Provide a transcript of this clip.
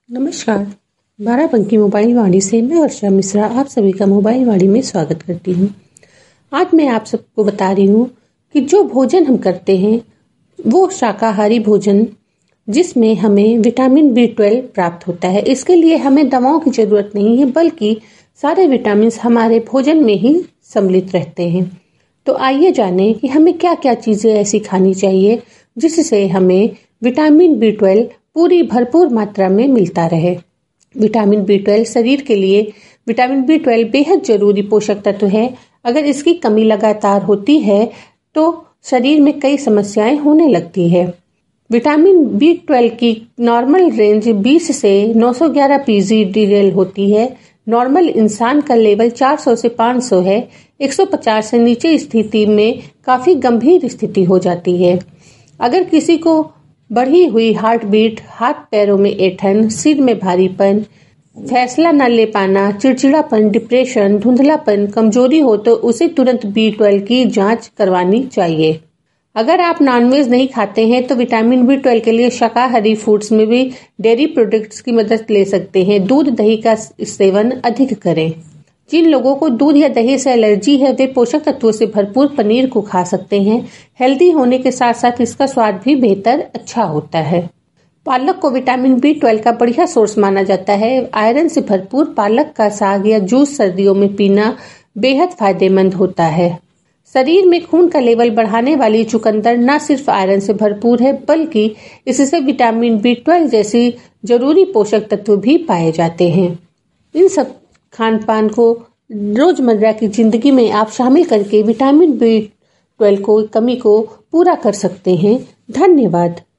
नमस्कार। बाराबंकी मोबाइल वाणी से मैं वर्षा मिश्रा आप सभी का मोबाइल वाणी में स्वागत करती हूँ। आज मैं आप सबको बता रही हूँ कि जो भोजन हम करते हैं वो शाकाहारी भोजन, जिसमें हमें विटामिन B12 प्राप्त होता है। इसके लिए हमें दवाओं की जरूरत नहीं है, बल्कि सारे विटामिन हमारे भोजन में ही सम्मिलित रहते हैं। तो आइए जानें कि हमें क्या क्या चीजें ऐसी खानी चाहिए जिससे हमें विटामिन B12 पूरी भरपूर मात्रा में मिलता रहे। विटामिन B12 शरीर के लिए विटामिन B12 बेहद जरूरी पोषक तत्व है। अगर इसकी कमी लगातार होती है तो शरीर में कई समस्याएं होने लगती है। विटामिन B12 की नॉर्मल रेंज 20 से 911 pg/dL होती है। नॉर्मल इंसान का लेवल 400 से 500 है। 150 से नीचे स्थिति में काफी गंभीर स्थिति हो जाती है। अगर किसी को बढ़ी हुई हार्ट बीट, हाथ पैरों में ऐंठन, सिर में भारीपन, फैसला न ले पाना, चिड़चिड़ापन, डिप्रेशन, धुंधलापन, कमजोरी हो तो उसे तुरंत B12 की जांच करवानी चाहिए। अगर आप नॉनवेज नहीं खाते हैं तो विटामिन B12 के लिए शाकाहारी फूड्स में भी डेयरी प्रोडक्ट्स की मदद ले सकते हैं। दूध दही का सेवन अधिक करें। जिन लोगों को दूध या दही से एलर्जी है वे पोषक तत्वों से भरपूर पनीर को खा सकते हैं। हेल्दी होने के साथ साथ इसका स्वाद भी बेहतर अच्छा होता है। पालक को विटामिन B12 का बढ़िया सोर्स माना जाता है। आयरन से भरपूर पालक का साग या जूस सर्दियों में पीना बेहद फायदेमंद होता है। शरीर में खून का लेवल बढ़ाने वाली चुकंदर न सिर्फ आयरन से भरपूर है, बल्कि इससे विटामिन B12 जैसी जरूरी पोषक तत्व भी पाए जाते हैं। इन सब खान पान को रोजमर्रा की जिंदगी में आप शामिल करके विटामिन B12 को कमी को पूरा कर सकते हैं। धन्यवाद।